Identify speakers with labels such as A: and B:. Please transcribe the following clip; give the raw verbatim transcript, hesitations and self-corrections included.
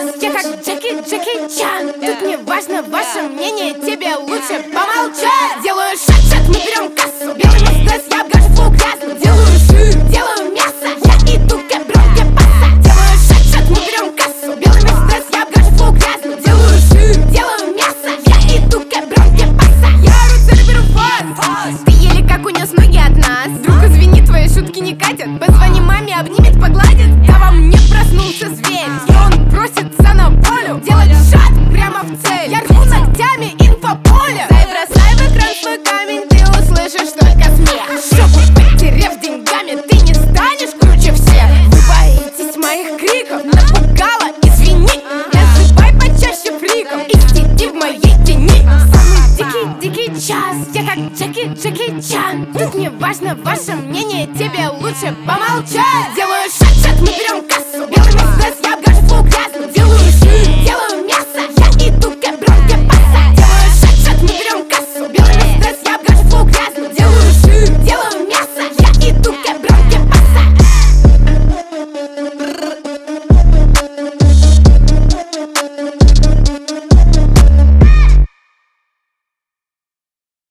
A: я как Джеки, Джеки Чан. Тут не важно ваше мнение, тебе лучше помолчать. Делаю шаг-шаг, мы берем кассу. Белый Мерседес, я обгажу фу грязно. Делаю шир, делаю мясо, я иду к бронке паса. Делаю шаг-шаг, мы берем кассу. Белый Мерседес, я обгажу фу грязно. Делаю шир, делаю мясо, я иду к бронке паса. Я рыцарь, беру фаст. Ты еле как унес ноги от нас. Друг, извини, твои шутки не катят. Позвони маме, обнимет, погладит. Да вам не проснулся зверь, и он просится на волю. Делать шаг прямо в цель. Я рву ногтями инфополе. Дай бросай в экран свой камень, ты услышишь только смех. Жопу потеряв деньгами, ты не станешь круче всех. Вы боитесь моих криков, напугала, извини. Называй почаще фриком и сиди в моей тени. Самый дикий-дикий час, я как Джеки, Джеки Чан. Тут не важно ваше мнение, тебе лучше помолчать.